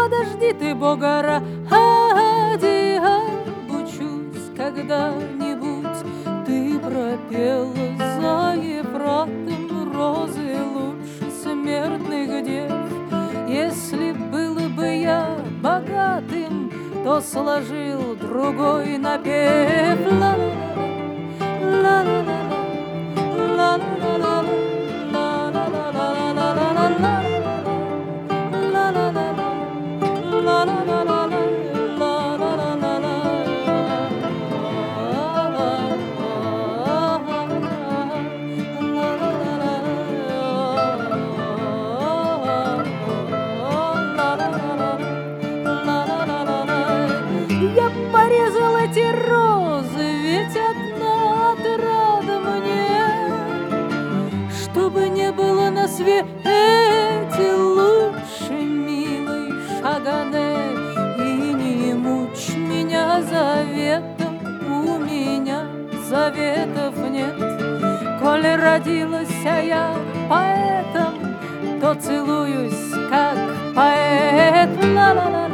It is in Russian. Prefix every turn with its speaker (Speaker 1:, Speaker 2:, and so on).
Speaker 1: подожди ты, Бога ради, обучусь когда-нибудь. Ты пропела за Ефратом розы лучше смертных дев. Если было бы я богатым, то сложил другой напев. Я порезал эти розы, ведь одна отрада мне, чтобы не было на свете лучше, милый Шагане. И не мучь меня заветом, у меня заветов нет. Коли родилась я поэтом, то целуюсь как поэт. Ла-ла-ла.